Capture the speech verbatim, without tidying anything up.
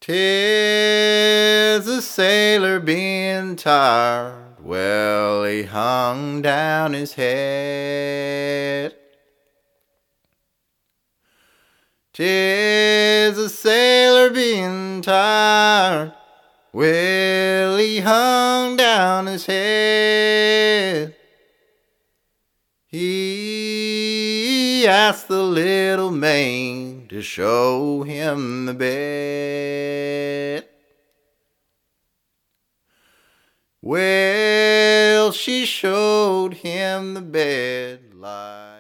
'Tis a sailor being tired, well, he hung down his head. 'Tis a sailor being tired, well, he hung down his head. He asked the little maid to show him the bed. Well, she showed him the bed like